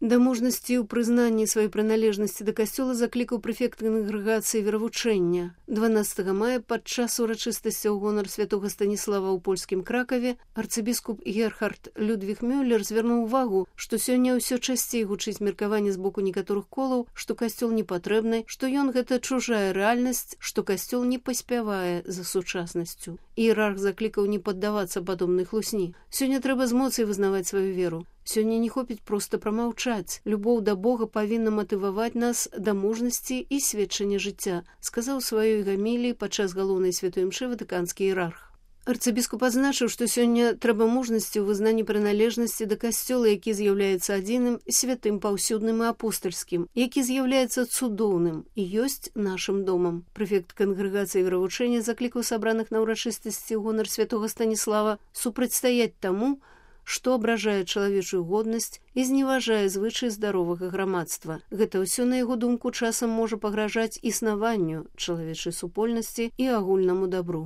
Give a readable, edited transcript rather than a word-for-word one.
Да мужнасці ў прызнанні сваёй прыналежнасці да касцёла заклікаў прэфект кангрэгацыі веравучэння. 12 мая падчас урачыстасці ў гонар святога Станіслава ў польскім Кракаве арцыбіскуп Герхард Людвіг Мюллер звярнуў увагу, што сёння ўсё часцей гучыць меркаванне з боку некаторых колаў, што касцёл не патрэбны, што ён гэта чужая рэальнасць, што касцёл не паспявае за сучаснасцю. Іерарх заклікаў не паддавацца падобнай хлусні. Сёння трэба з моцай вызнаваць сваю веру. Сёння не хопіць проста прамаўчаць. Любоў да Бога павінна матываваць нас да мужнасці і сведчання жыцця, сказаў сваёй гаміліі падчас галоўнай святой імшы ватыканскі іерарх. Арцыбіскуп адзначыў, што сёння трэба мужнасці ў вызнанні прыналежнасці да касцёла, які з'яўляецца адзіным, святым, паўсюдным і апостальскім, які з'яўляецца цудоўным і ёсць нашым домам. Прэфект кангрэгацыі веравучэння заклікаў сабраных на ўрачыстасці ў гонар святога Станіслава супрацьстаяць таму, што абражае чалавечую годнасць і зневажае звычаі здаровага грамадства. Гэта ўсё, на яго думку, часам можа пагражаць існаванню чалавечай супольнасці і агульнаму дабру.